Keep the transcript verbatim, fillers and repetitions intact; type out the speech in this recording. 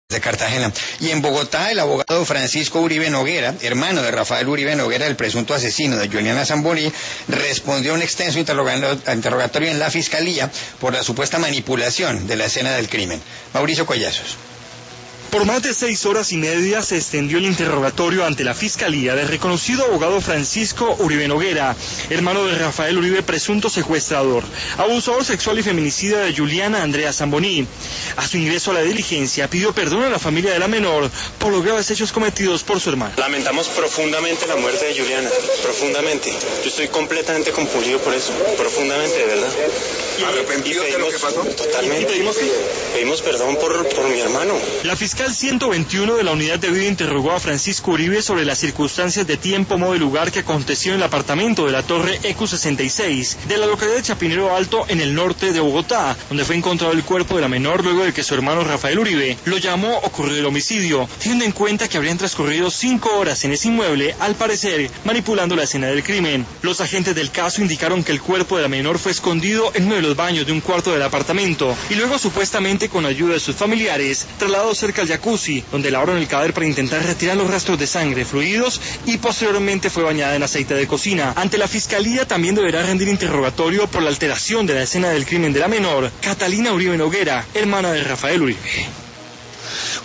de Cartagena. Y en Bogotá, el abogado Francisco Uribe Noguera, hermano de Rafael Uribe Noguera, el presunto asesino de Juliana Zamboni, respondió a un extenso interrogatorio en la Fiscalía por la supuesta manipulación de la escena del crimen. Mauricio Collazos. Por más de seis horas y media se extendió el interrogatorio ante la Fiscalía del reconocido abogado Francisco Uribe Noguera, hermano de Rafael Uribe, presunto secuestrador, abusador sexual y feminicida de Juliana Andrea Zamboni. A su ingreso a la diligencia pidió perdón a la familia de la menor por los graves hechos cometidos por su hermano. Lamentamos profundamente la muerte de Juliana, profundamente. Yo estoy completamente compungido por eso, profundamente, de verdad. ¿Arrepentido de lo que pasó? Totalmente. ¿Y pedimos qué? Pedimos perdón por, por mi hermano. La fiscal ciento veintiuno de la unidad de vida interrogó a Francisco Uribe sobre las circunstancias de tiempo, modo y lugar que aconteció en el apartamento de la torre E Q sesenta y seis de la localidad de Chapinero Alto, en el norte de Bogotá, donde fue encontrado el cuerpo de la menor luego de que su hermano Rafael Uribe lo llamó ocurrido el homicidio, teniendo en cuenta que habrían transcurrido cinco horas en ese inmueble, al parecer manipulando la escena del crimen. Los agentes del caso indicaron que el cuerpo de la menor fue escondido en uno de los baños de un cuarto del apartamento y luego, supuestamente con ayuda de sus familiares, trasladado cerca al jacuzzi, donde lavaron el cadáver para intentar retirar los rastros de sangre, fluidos, y posteriormente fue bañada en aceite de cocina. Ante la Fiscalía también deberá rendir interrogatorio por la alteración de la escena del crimen de la menor, Catalina Uribe Noguera, hermana de Rafael Uribe.